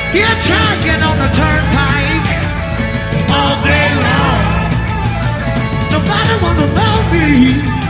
hitchhiking on the turnpike all day long. Nobody wanna know me.